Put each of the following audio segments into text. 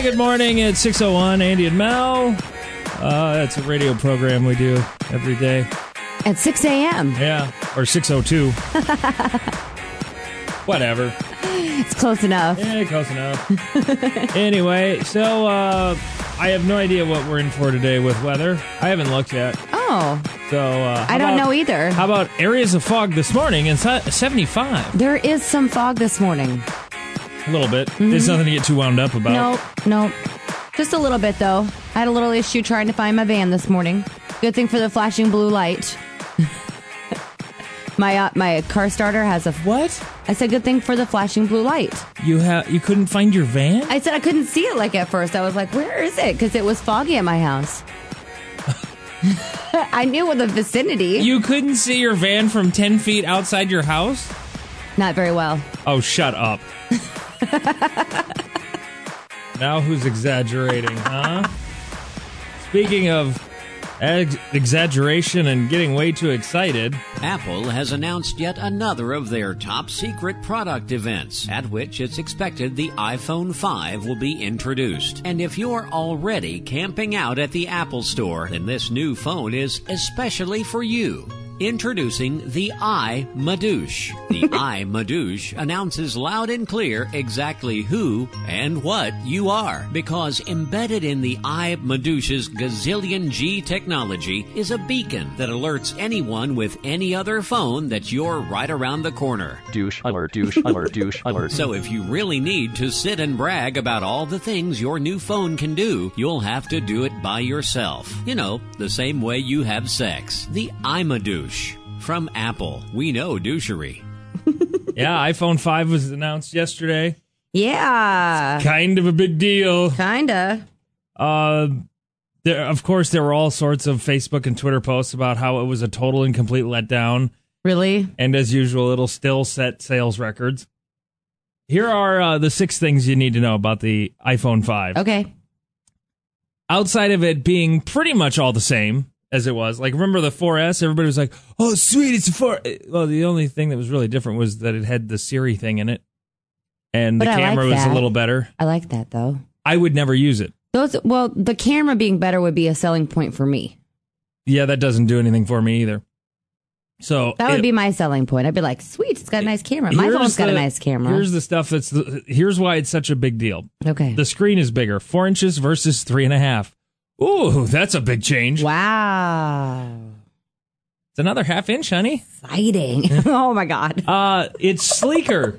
Hey, good morning. It's 6:01. Andy and Mel. That's a radio program we do every day. At 6 a.m. Yeah, or 6:02. Whatever. It's close enough. Yeah, close enough. Anyway, so I have no idea what we're in for today with weather. I haven't looked yet. Oh. So I don't know either. How about areas of fog this morning and 75? There is some fog this morning. A little bit. There's nothing to get too wound up about. Nope. Just a little bit, though. I had a little issue trying to find my van this morning. Good thing for the flashing blue light. My car starter has a... What? I said good thing for the flashing blue light. You couldn't find your van? I said I couldn't see it like at first. I was like, where is it? Because it was foggy at my house. I knew in the vicinity. You couldn't see your van from 10 feet outside your house? Not very well. Oh, shut up. Now who's exaggerating, huh? Speaking of exaggeration and getting way too excited, Apple has announced yet another of their top secret product events, at which it's expected the iPhone 5 will be introduced. And if you're already camping out at the Apple Store, then this new phone is especially for you. Introducing the iMadouche. The iMadouche announces loud and clear exactly who and what you are, because embedded in the iMadouche's Gazillion G technology is a beacon that alerts anyone with any other phone that you're right around the corner. Douche alert, douche alert, douche alert. So if you really need to sit and brag about all the things your new phone can do, you'll have to do it by yourself. You know, the same way you have sex. The iMadouche. From Apple, we know douchery. Yeah, iPhone 5 was announced yesterday. Yeah. Kind of a big deal. Kinda. Of course, there were all sorts of Facebook and Twitter posts about how it was a total and complete letdown. Really? And as usual, it'll still set sales records. Here are the 6 things you need to know about the iPhone 5. Okay. Outside of it being pretty much all the same as it was. Like, remember the 4S? Everybody was like, oh, sweet, it's a 4. Well, the only thing that was really different was that it had the Siri thing in it. And the camera was a little better. I like that, though. I would never use it. The camera being better would be a selling point for me. Yeah, that doesn't do anything for me either. So that would be my selling point. I'd be like, sweet, it's got a nice camera. My phone's got a nice camera. Here's the stuff here's why it's such a big deal. Okay. The screen is bigger, 4 inches versus 3.5. Ooh, that's a big change. Wow. It's another ½ inch, honey. Exciting. Oh, my God. It's sleeker.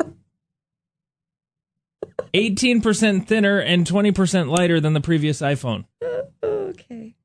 18% thinner and 20% lighter than the previous iPhone. Okay.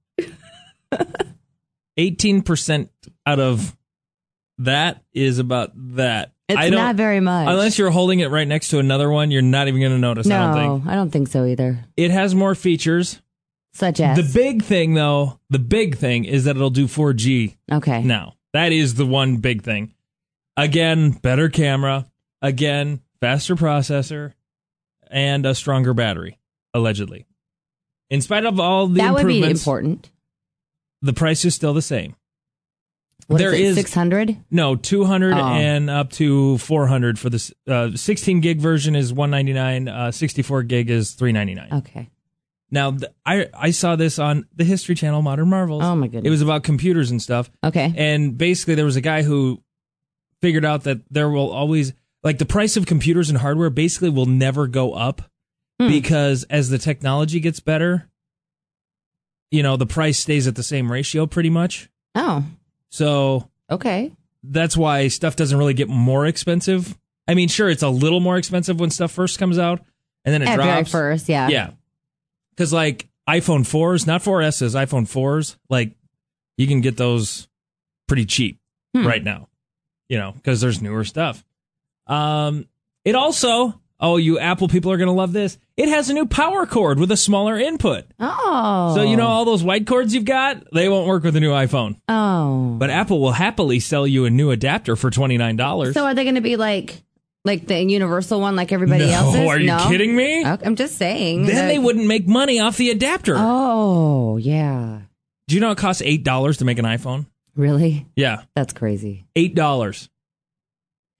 18% out of that is about that. It's not very much. Unless you're holding it right next to another one, you're not even going to notice, No, I don't think so either. It has more features. Such as? The big thing is that it'll do 4G. Okay. Now, that is the one big thing. Again, better camera. Again, faster processor. And a stronger battery, allegedly. In spite of all the improvements... That would be important. The price is still the same. What is it, 600? No, 200 and up to 400 for the 16 gig version is $199. 64 gig is $399. Okay. Now, I saw this on the History Channel, Modern Marvels. Oh, my goodness. It was about computers and stuff. Okay. And basically, there was a guy who figured out that there will always... Like, the price of computers and hardware basically will never go up because as the technology gets better, you know, the price stays at the same ratio pretty much. Oh. So... Okay. That's why stuff doesn't really get more expensive. I mean, sure, it's a little more expensive when stuff first comes out, and then it drops. Very first, yeah. Yeah. Because, like, iPhone 4s, not 4S's, iPhone 4s, like, you can get those pretty cheap right now, you know, because there's newer stuff. It also, you Apple people are going to love this, it has a new power cord with a smaller input. Oh. So, you know, all those white cords you've got, they won't work with the new iPhone. Oh. But Apple will happily sell you a new adapter for $29. So are they going to be like the universal one like everybody else's? Are you kidding me? I'm just saying. Then they wouldn't make money off the adapter. Oh, yeah. Do you know it costs $8 to make an iPhone? Really? Yeah. That's crazy. $8.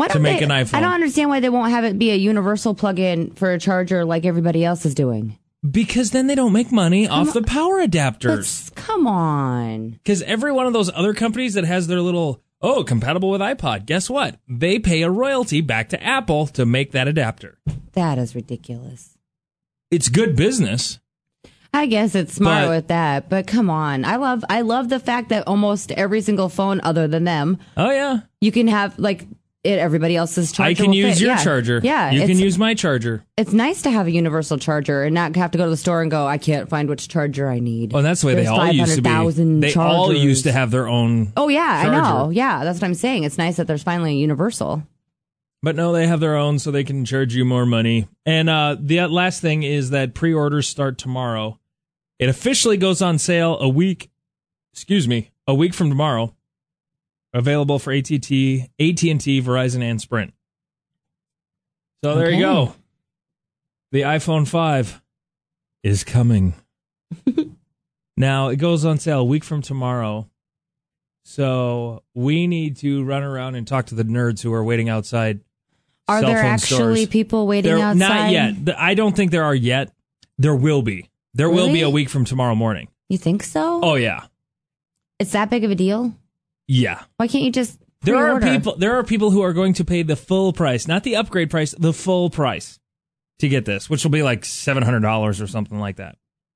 to make an iPhone. I don't understand why they won't have it be a universal plug-in for a charger like everybody else is doing. Because then they don't make money off the power adapters. Come on. Because every one of those other companies that has their little, compatible with iPod, guess what? They pay a royalty back to Apple to make that adapter. That is ridiculous. It's good business. I guess it's smart with that, but come on. I love the fact that almost every single phone other than them. Oh, yeah. You can have, everybody else's charger. I can use your charger. Yeah. You can use my charger. It's nice to have a universal charger and not have to go to the store and go, I can't find which charger I need. Well, and that's the way they all used to be. They all used to have their own Oh, yeah, charger. I know. Yeah, that's what I'm saying. It's nice that there's finally a universal. But no, they have their own, so they can charge you more money. And the last thing is that pre-orders start tomorrow. It officially goes on sale a week from tomorrow. Available for AT&T, Verizon, and Sprint. So there you go. The iPhone 5 is coming. Now, it goes on sale a week from tomorrow. So we need to run around and talk to the nerds who are waiting outside. Are there actually people waiting outside? Not yet. I don't think there are yet. There will be. There will be a week from tomorrow morning. You think so? Oh, yeah. It's that big of a deal? Yeah. Why can't you just pre-order? There are people who are going to pay the full price, not the upgrade price, the full price to get this, which will be like $700 or something like that.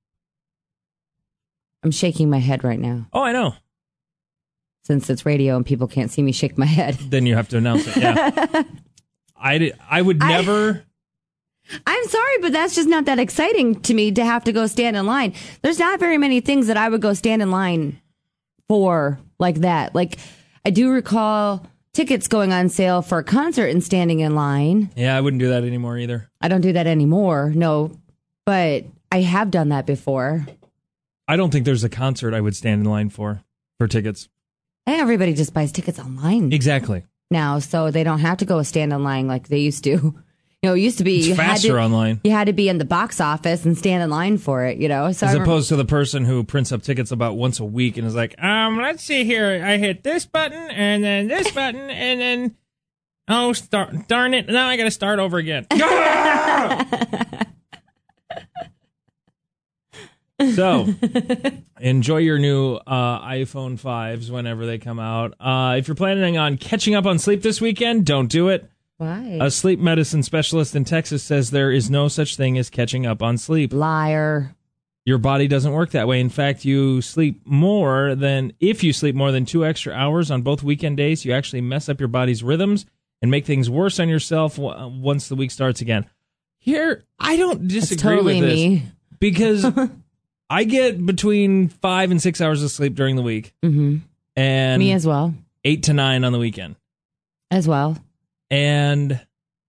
I'm shaking my head right now. Oh, I know. Since it's radio and people can't see me shake my head. Then you have to announce it, yeah. I would never... I'm sorry, but that's just not that exciting to me to have to go stand in line. There's not very many things that I would go stand in line for like that. Like, I do recall tickets going on sale for a concert and standing in line. Yeah, I wouldn't do that anymore either. I don't do that anymore, no. But I have done that before. I don't think there's a concert I would stand in line for tickets. And everybody just buys tickets online. Exactly. Now, so they don't have to go stand in line like they used to. You know, it used to be it's faster online. You had to be in the box office and stand in line for it, you know. So as opposed to the person who prints up tickets about once a week and is like, let's see here. I hit this button and then this button and then, darn it. Now I got to start over again. So, enjoy your new iPhone 5s whenever they come out. If you're planning on catching up on sleep this weekend, don't do it. Why? A sleep medicine specialist in Texas says there is no such thing as catching up on sleep. Liar. Your body doesn't work that way. In fact, if you sleep more than 2 extra hours on both weekend days, you actually mess up your body's rhythms and make things worse on yourself once the week starts again. Here, I don't disagree with this. Me. Because I get between 5 and 6 hours of sleep during the week. Mm-hmm. And me as well. 8 to 9 on the weekend. As well. And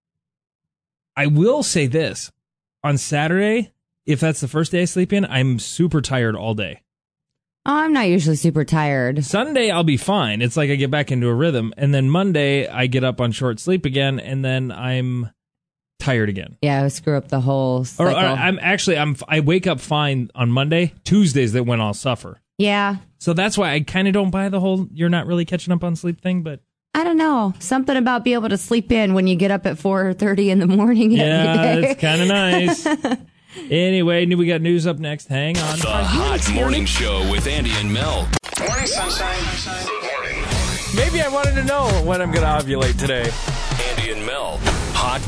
I will say this. On Saturday, if that's the first day I sleep in, I'm super tired all day. Oh, I'm not usually super tired. Sunday, I'll be fine. It's like I get back into a rhythm. And then Monday, I get up on short sleep again, and then I'm tired again. Yeah, I screw up the whole cycle. I wake up fine on Monday. Tuesdays, that when I'll suffer. Yeah. So that's why I kind of don't buy the whole you're not really catching up on sleep thing, but I don't know. Something about being able to sleep in when you get up at 4:30 in the morning every day. Yeah, it's kind of nice. Anyway, we got news up next. Hang on. The Hot Morning Show with Andy and Mel. Morning, sunshine. Good morning. Maybe I wanted to know when I'm going to ovulate today. Andy and Mel. Hot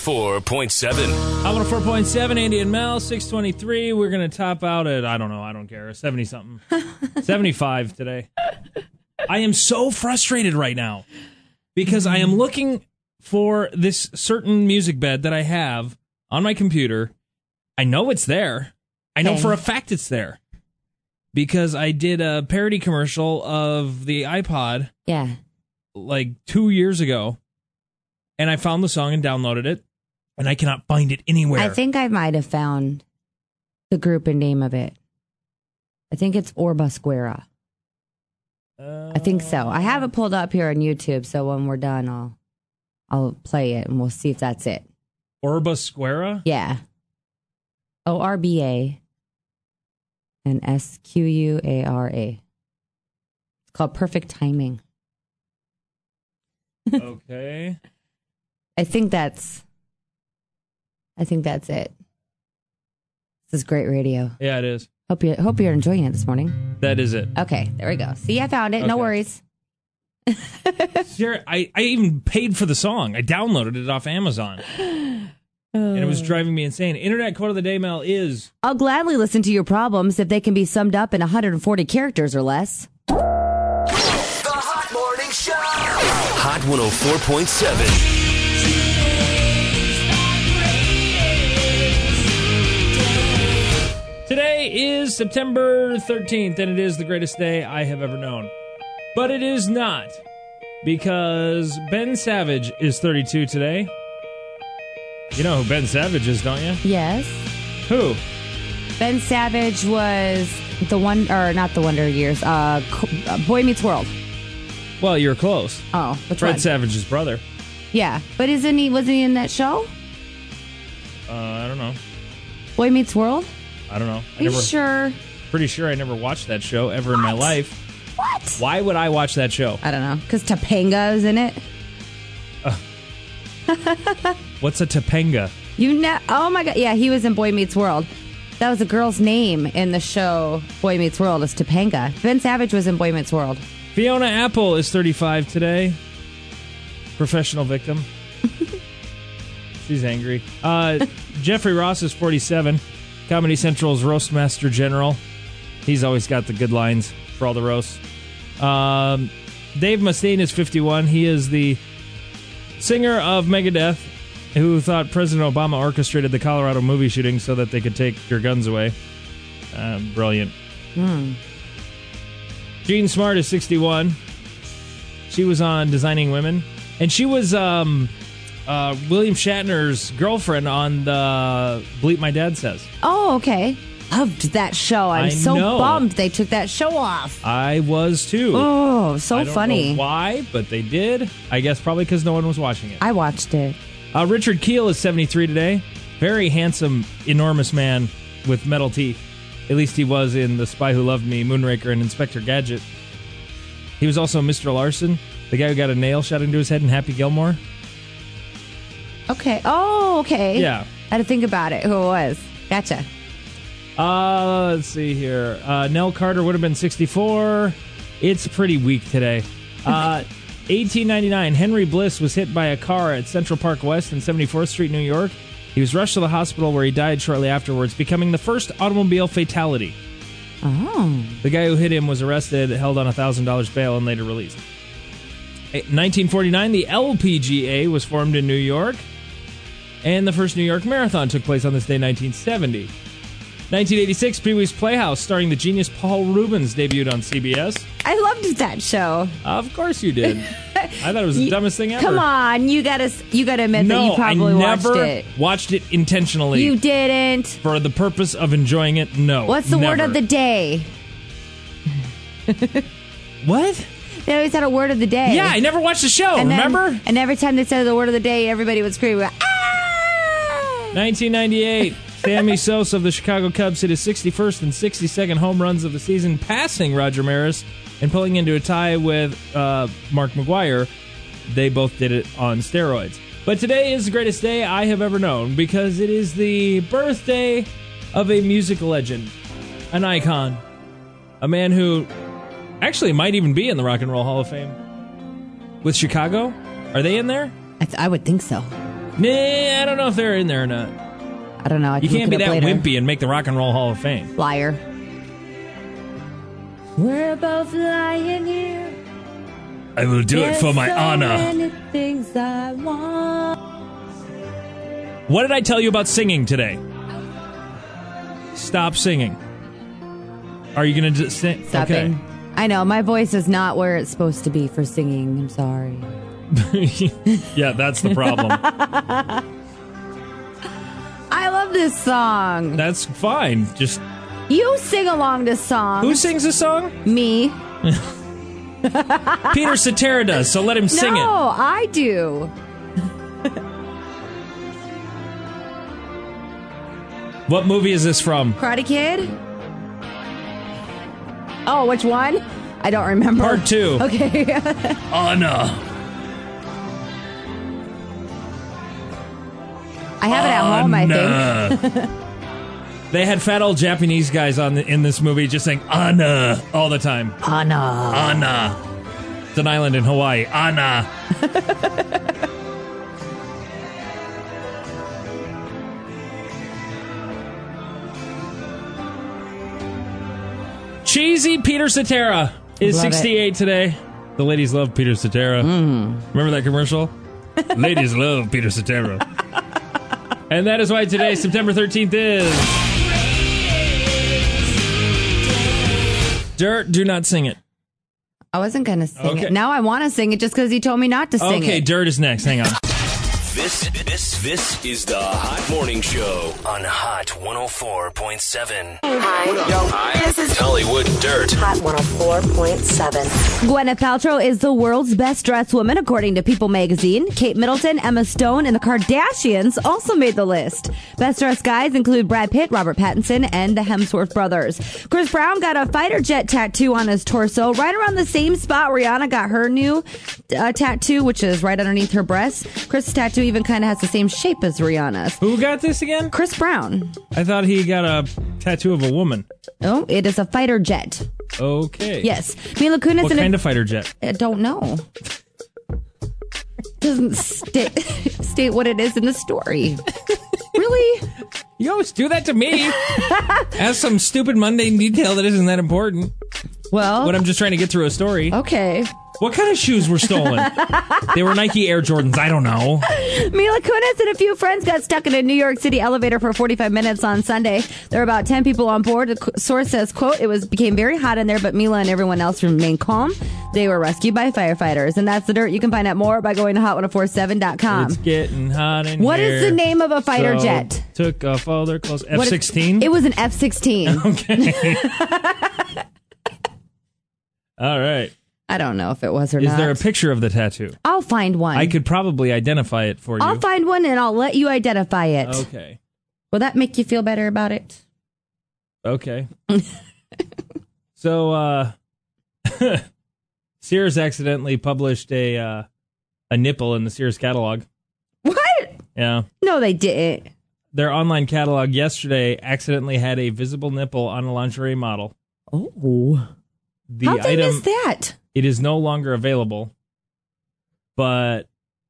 104.7. Hot 104.7, Andy and Mel, 623. We're going to top out at, I don't care, 70-something. 75 today. I am so frustrated right now because I am looking for this certain music bed that I have on my computer. I know it's there. I know for a fact it's there because I did a parody commercial of the iPod like 2 years ago, and I found the song and downloaded it, and I cannot find it anywhere. I think I might have found the group and name of it. I think it's Orbasquera. I think so. I have it pulled up here on YouTube, so when we're done, I'll play it and we'll see if that's it. Orbasquera? Yeah. ORBA and SQUARA. It's called Perfect Timing. Okay. I think that's it. This is great radio. Yeah, it is. Hope you're enjoying it this morning. That is it. Okay, there we go. See, I found it. No Okay. worries. Sure, I even paid for the song. I downloaded it off Amazon. And it was driving me insane. Internet quote of the day, Mel, is... I'll gladly listen to your problems if they can be summed up in 140 characters or less. The Hot Morning Show. Hot 104.7. Today is September 13th, and it is the greatest day I have ever known. But it is not, because Ben Savage is 32 today. You know who Ben Savage is, don't you? Yes. Who? Ben Savage was not the Wonder Years. Boy Meets World. Well, you're close. Oh, which Fred one? Savage's brother. Yeah, but wasn't he in that show? I don't know. Boy Meets World? I don't know. Are you sure? Pretty sure I never watched that show ever in my life. What? Why would I watch that show? I don't know. Because Topanga is in it. What's a Topanga? Oh my God. Yeah, he was in Boy Meets World. That was a girl's name in the show Boy Meets World is Topanga. Ben Savage was in Boy Meets World. Fiona Apple is 35 today. Professional victim. She's angry. Jeffrey Ross is 47. Comedy Central's Roastmaster General. He's always got the good lines for all the roasts. Dave Mustaine is 51. He is the singer of Megadeth, who thought President Obama orchestrated the Colorado movie shooting so that they could take your guns away. Brilliant. Jean Smart is 61. She was on Designing Women. And she was William Shatner's girlfriend on the Bleep My Dad Says. Oh, okay. Loved that show. I'm so know. bummed they took that show off. I was too. Oh, so I don't funny. know why, but they did. I guess probably because no one was watching it. I watched it. Richard Kiel is 73 today. Very handsome, enormous man with metal teeth. At least he was in The Spy Who Loved Me, Moonraker, and Inspector Gadget. He was also Mr. Larson, the guy who got a nail shot into his head in Happy Gilmore. Okay. Oh, okay. Yeah. I had to think about it, who it was. Gotcha. Let's see here. Nell Carter would have been 64. It's pretty weak today. 1899, Henry Bliss was hit by a car at Central Park West and 74th Street, New York. He was rushed to the hospital where he died shortly afterwards, becoming the first automobile fatality. Oh. The guy who hit him was arrested, held on $1,000 bail, and later released. 1949, the LPGA was formed in New York, and the first New York Marathon took place on this day, 1970. 1986, Pee-wee's Playhouse, starring the genius Paul Rubens, debuted on CBS. I loved that show. Of course you did. I thought it was the dumbest thing ever. Come on, you gotta admit that you probably I never watched it. watched it intentionally. You didn't. For the purpose of enjoying it, no. What's the word of the day? What? They always had a word of the day. Yeah, I never watched the show, and remember? And every time they said the word of the day, everybody would scream, ah! 1998, Sammy Sosa of the Chicago Cubs hit his 61st and 62nd home runs of the season, passing Roger Maris and pulling into a tie with Mark McGwire. They both did it on steroids. But today is the greatest day I have ever known because it is the birthday of a music legend, an icon, a man who actually might even be in the Rock and Roll Hall of Fame. With Chicago? Are they in there? I would think so. Nah, I don't know if they're in there or not. I don't know. You can't be that wimpy and make the Rock and Roll Hall of Fame. Liar. We're both lying here. I will do it for my honor. Many things I want. What did I tell you about singing today? Stop singing. Are you going to sing? Stopping. Okay. I know, my voice is not where it's supposed to be for singing. I'm sorry. Yeah, that's the problem. I love this song. That's fine. Just You sing along this song. who sings this song? Me. Peter Cetera does, so let him sing No, it. I do. What movie is this from? Karate Kid? Oh, which one? I don't remember. Part 2. Okay. Honor. I have it at home, I think. They had fat old Japanese guys in this movie just saying Anna all the time. Anna. It's an island in Hawaii. Anna. Cheesy Peter Cetera is Love 68 today. The ladies love Peter Cetera. Remember that commercial? Ladies love Peter Cetera. And that is why today, September 13th, is Dirt. Do not sing it. I wasn't going to sing Okay. it. Now I want to sing it just because he told me not to sing Okay, it. Dirt is next. Hang on. This is the Hot Morning Show on Hot 104.7. Hi. This is Hollywood Dirt. Hot 104.7. Gwyneth Paltrow is the world's best dressed woman, according to People magazine. Kate Middleton, Emma Stone, and the Kardashians also made the list. Best dressed guys include Brad Pitt, Robert Pattinson, and the Hemsworth brothers. Chris Brown got a fighter jet tattoo on his torso, right around the same spot Rihanna got her new tattoo, which is right underneath her breast. Chris' tattoo even kind of has the same shape as Rihanna's. Who got this again? Chris Brown. I thought he got a tattoo of a woman. Oh, it is a fighter jet. Okay. Yes. Mila Kunis What and kind of fighter jet? I don't know. Doesn't state what it is in the story. Really? You always do that to me. Ask some stupid mundane detail that isn't that important. Well, When I'm just trying to get through a story. okay. What kind of shoes were stolen? They were Nike Air Jordans. I don't know. Mila Kunis and a few friends got stuck in a New York City elevator for 45 minutes on Sunday. There were about 10 people on board. The source says, quote, it became very hot in there, but Mila and everyone else remained calm. They were rescued by firefighters. And that's the dirt. You can find out more by going to hot1047.com. It's getting hot in What here. is the name of a fighter So, jet? Took off all their clothes. What is- F-16? It was an F-16. Okay. All right. I don't know if it was or Is not. there a picture of the tattoo? I'll find one. I could probably identify it for you. I'll find one and I'll let you identify it. Okay. Will that make you feel better about it? Okay. So, Sears accidentally published a nipple in the Sears catalog. What? Yeah. No, they didn't. Their online catalog yesterday accidentally had a visible nipple on a lingerie model. Oh. The How'd they item, miss that? it is no longer available. But,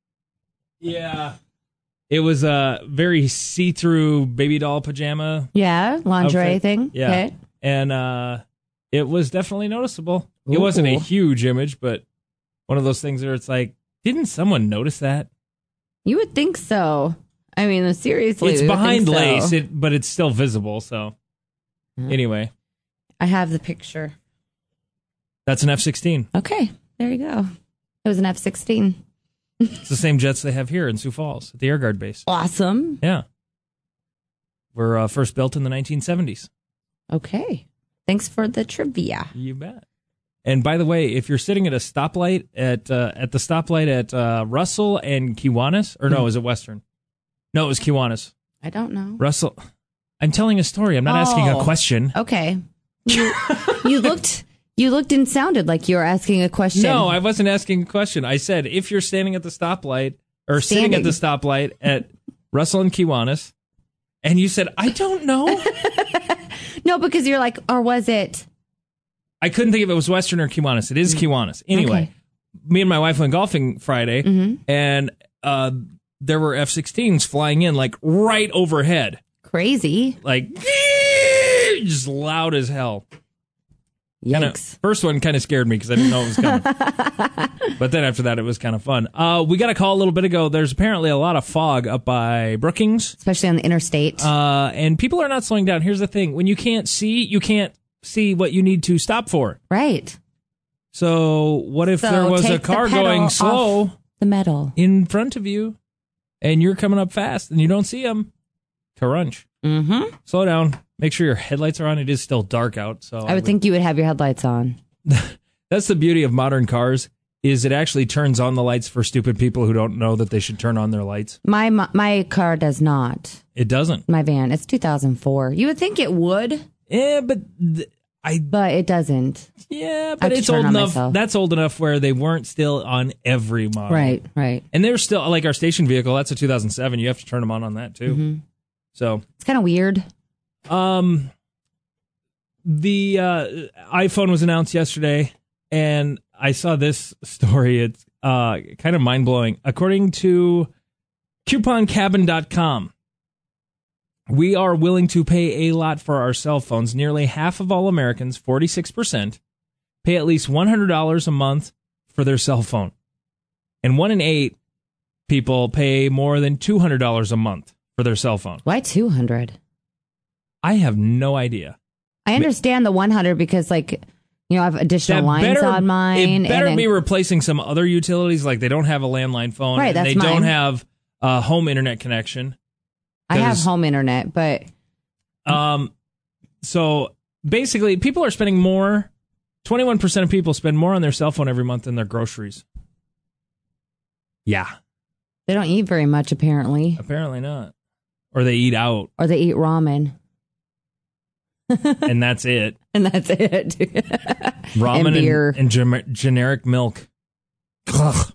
yeah, it was a very see-through baby doll pajama. Yeah, lingerie outfit. thing. Yeah. Okay. And it was definitely noticeable. It wasn't a Ooh. huge image, but one of those things where it's like, didn't someone notice that? You would think so. I mean, seriously. It's you would behind think so. lace, but it's still visible. So, anyway, I have the picture. that's an F-16. Okay, there you go. It was an F-16. It's the same jets they have here in Sioux Falls at the Air Guard base. Awesome. Yeah. Were first built in the 1970s. Okay. Thanks for the trivia. You bet. And by the way, if you're sitting at a stoplight at the stoplight at Russell and Kiwanis, or no, is it Western? No, it was Kiwanis. I don't know. Russell, I'm telling a story. I'm not asking a Oh. question. Okay. You looked and sounded like you were asking a question. No, I wasn't asking a question. I said if you're standing at the stoplight or sitting at the stoplight at Russell and Kiwanis, and you said I don't know. No, because you're like, or was it? I couldn't think if it was Western or Kiwanis. It is Kiwanis. Anyway, Okay. me and my wife went golfing Friday, and there were F-16s flying in like right overhead, Crazy. like just loud as hell. Yikes. First one kind of scared me because I didn't know it was coming. But then after that, it was kind of fun. We got a call a little bit ago. There's apparently a lot of fog up by Brookings, Especially on the interstate. and people are not slowing down. Here's the thing: when you can't see what you need to stop for. Right. So what if So there was a take the car pedal going off slow the metal. in front of you, and you're coming up fast, and you don't see them? Crunch. Mm-hmm. Slow down. Make sure your headlights are on. It is still dark out, so I would think you would have your headlights on. that's the beauty of modern cars. Is it actually turns on the lights for stupid people who don't know that they should turn on their lights? My car does not. It doesn't. My van. It's 2004. You would think it would. Yeah, but But it doesn't. Yeah, I but have to it's turn old on enough. myself. That's old enough where they weren't still on every model. Right. And they're still, like our station vehicle, that's a 2007. You have to turn them on that too. Mm-hmm. So It's kind of weird. the iPhone was announced yesterday, and I saw this story. It's kind of mind-blowing. According to CouponCabin.com, we are willing to pay a lot for our cell phones. Nearly half of all Americans, 46%, pay at least $100 a month for their cell phone. And 1 in 8 people pay more than $200 a month for their cell phone. Why 200? I have no idea. I understand the 100 because, like, I have additional lines on mine. It better and be replacing some other utilities, like they don't have a landline phone. Right, and that's they don't mine. have a home internet connection. I have home internet, but So basically, people are spending more. 21% of people spend more on their cell phone every month than their groceries. Yeah, they don't eat very much, apparently. apparently not. Or they eat out, Or they eat ramen. and that's it. And that's it. Ramen And beer. and generic milk. Ugh.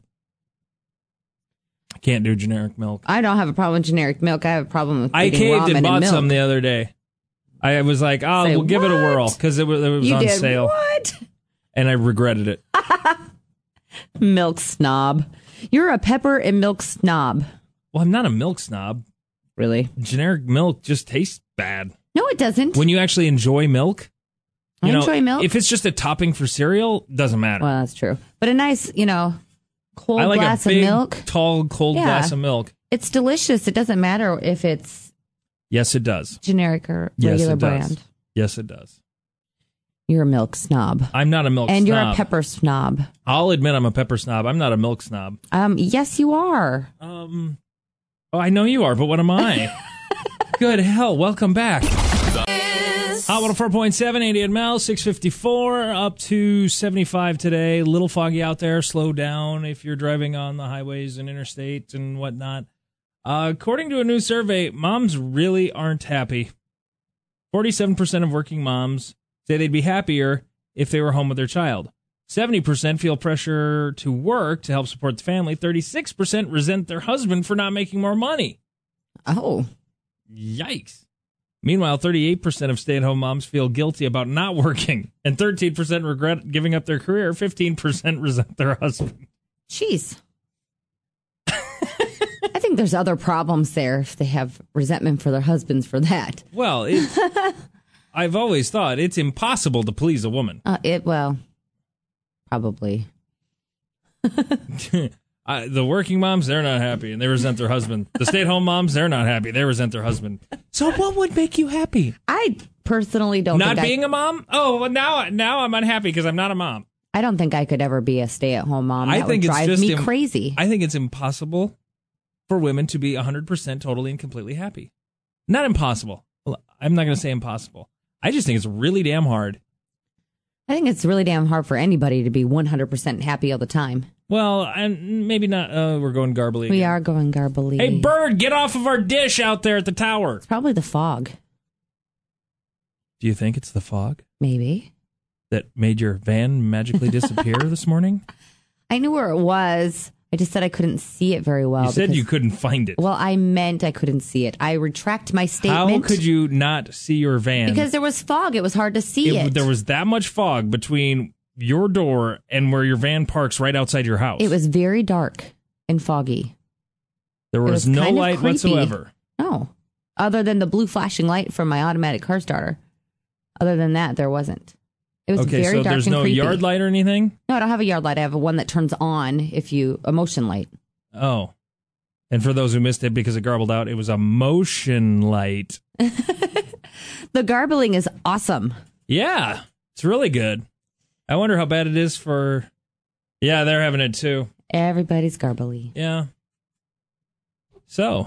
I can't do generic milk. I don't have a problem with generic milk. I have a problem with I eating caved ramen and bought milk. some the other day. I was like, Say, we'll give it a what? whirl because it was You on did sale. what? And I regretted it. Milk snob. You're a pepper and milk snob. Well, I'm not a milk snob. Really? Generic milk just tastes bad. No, it doesn't. When you actually enjoy milk, I enjoy milk. If it's just a topping for cereal, doesn't matter. Well, that's true. But a nice, cold I like glass a big, of milk. tall, cold Yeah. glass of milk. It's delicious. It doesn't matter if it's Yes, it does. generic or Yes, regular it does. brand. Yes, it does. You're a milk snob. I'm not a milk And snob. you're a pepper snob. I'll admit I'm a pepper snob. I'm not a milk snob. Yes, you are. Oh, I know you are, but what am I? Good hell, welcome back. Hot 104.7, 88 miles, 654, up to 75 today. A little foggy out there. Slow down if you're driving on the highways and interstate and whatnot. According to a new survey, moms really aren't happy. 47% of working moms say they'd be happier if they were home with their child. 70% feel pressure to work to help support the family. 36% resent their husband for not making more money. Oh. Yikes. Meanwhile, 38% of stay-at-home moms feel guilty about not working, and 13% regret giving up their career. 15% resent their husband. Jeez. I think there's other problems there if they have resentment for their husbands for that. Well, I've always thought it's impossible to please a woman. Probably. The working moms, they're not happy, and they resent their husband. The stay-at-home moms, they're not happy. They resent their husband. So what would make you happy? I personally don't Not think being a mom? Oh, well, now I'm unhappy because I'm not a mom. I don't think I could ever be a stay-at-home mom. I That think would it's drive just me crazy. I think it's impossible for women to be 100% totally and completely happy. Not impossible. I'm not going to say impossible. I just think it's really damn hard. I think it's really damn hard for anybody to be 100% happy all the time. Well, and maybe not. We're going garbly. We again. are going garbly. Hey, bird, get off of our dish out there at the tower. It's probably the fog. Do you think it's the fog Maybe. that made your van magically disappear this morning? I knew where it was. I just said I couldn't see it very well. You said because- you couldn't find it. Well, I meant I couldn't see it. I retract my statement. How could you not see your van? Because there was fog. It was hard to see it. There was that much fog between your door and where your van parks right outside your house. It was very dark and foggy. There was was no kind of light creepy. whatsoever. No. Other than the blue flashing light from my automatic car starter. Other than that, there wasn't. It was Okay, very so dark there's and no creepy. yard light or anything? No, I don't have a yard light. I have one that turns on a motion light. Oh. And for those who missed it because it garbled out, it was a motion light. The garbling is awesome. Yeah, it's really good. I wonder how bad it is for... Yeah, they're having it too. Everybody's garbly. Yeah. So.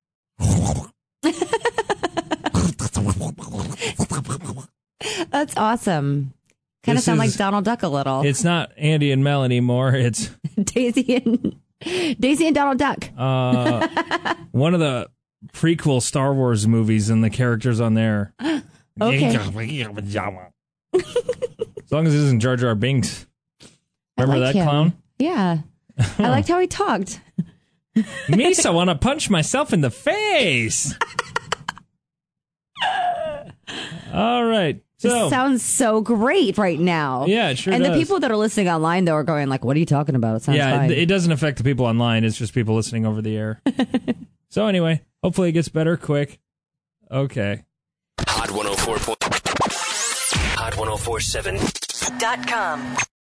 That's awesome. Kind of This sound like is- Donald Duck a little. It's not Andy and Mel anymore. It's Daisy and Donald Duck. one of the prequel Star Wars movies, and the characters on there. Okay. As long as it isn't Jar Jar Binks. Remember like that him. clown? Yeah. I liked how he talked. Misa, want to punch myself in the face. All right. This So, sounds so great right now. Yeah, it sure and does. the people that are listening online, though, are going like, what are you talking about? It sounds yeah, fine. it doesn't affect the people online. It's just people listening over the air. So anyway, hopefully it gets better quick. Okay. Hot 104. Hot 104.7. .com.